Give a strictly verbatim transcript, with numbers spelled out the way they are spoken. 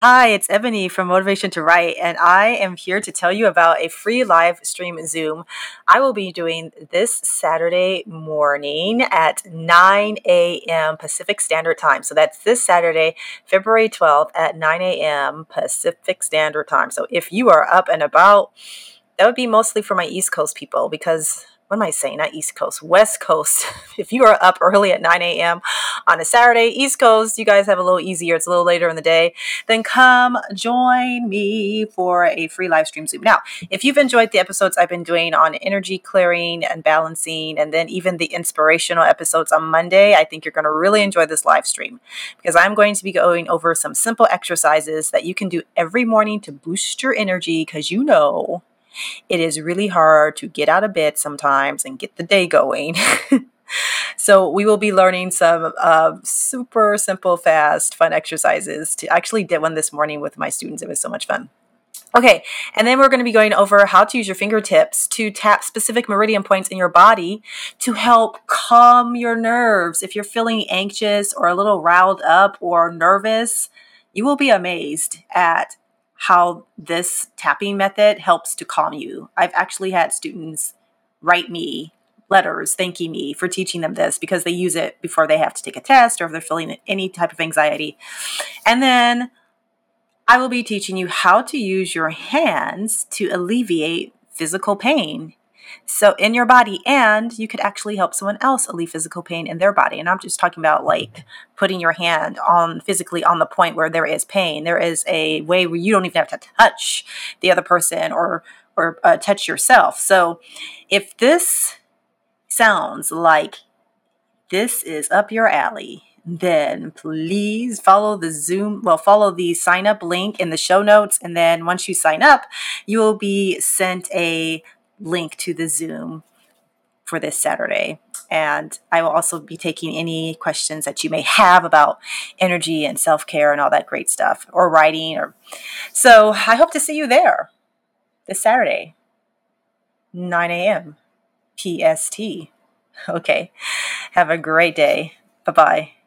Hi, it's Ebony from Motivation to Write, and I am here to tell you about a free live stream Zoom I will be doing this Saturday morning at nine a.m. Pacific Standard Time. So that's this Saturday, February twelfth at nine a.m. Pacific Standard Time. So if you are up and about, that would be mostly for my East Coast people because what am I saying? Not East Coast, West Coast. If you are up early at nine a.m. on a Saturday, East Coast, you guys have a little easier. It's a little later in the day. Then come join me for a free live stream Zoom. Now, if you've enjoyed the episodes I've been doing on energy clearing and balancing, and then even the inspirational episodes on Monday, I think you're going to really enjoy this live stream because I'm going to be going over some simple exercises that you can do every morning to boost your energy because you know it is really hard to get out of bed sometimes and get the day going. So we will be learning some uh, super simple, fast, fun exercises. To actually did one this morning with my students. It was so much fun. Okay, and then we're going to be going over how to use your fingertips to tap specific meridian points in your body to help calm your nerves. If you're feeling anxious or a little riled up or nervous, you will be amazed at how this tapping method helps to calm you. I've actually had students write me letters thanking me for teaching them this because they use it before they have to take a test or if they're feeling any type of anxiety. And then I will be teaching you how to use your hands to alleviate physical pain. So in your body, and you could actually help someone else alleviate physical pain in their body. And I'm just talking about like putting your hand on physically on the point where there is pain. There is a way where you don't even have to touch the other person or or uh, touch yourself. So if this sounds like this is up your alley, then please follow the Zoom, well, follow the sign up link in the show notes. And then once you sign up, you will be sent a link to the Zoom for this Saturday. And I will also be taking any questions that you may have about energy and self-care and all that great stuff or writing. Or so I hope to see you there this Saturday, nine a.m. P S T. Okay. Have a great day. Bye-bye.